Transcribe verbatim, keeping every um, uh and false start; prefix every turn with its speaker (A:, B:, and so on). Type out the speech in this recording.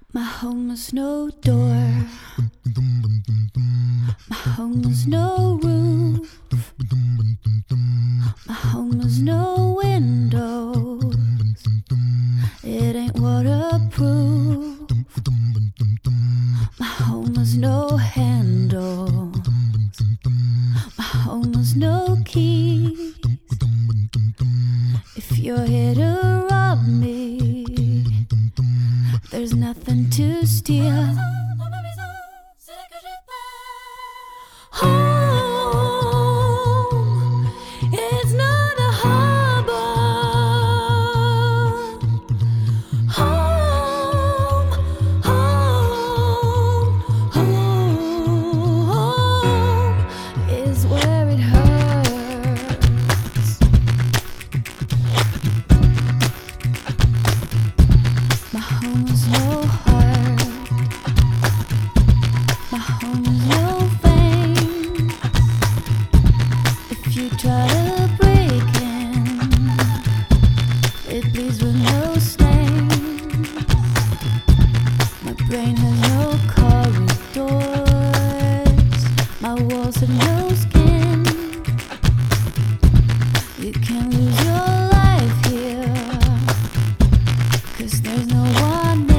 A: My home has no door. My home has no roof. My home has no window. It ain't waterproof. My home has no handle. My home has no key. If you're here to rob me, there's nothing to steal. Home is not a harbor. Home, home, home is where it hurts. My home is no heart. My home is no fame. If you try to break in, it bleeds with no stain. My brain has no corridors. My walls have no skin. You can lose your life here, 'cause there's no one in.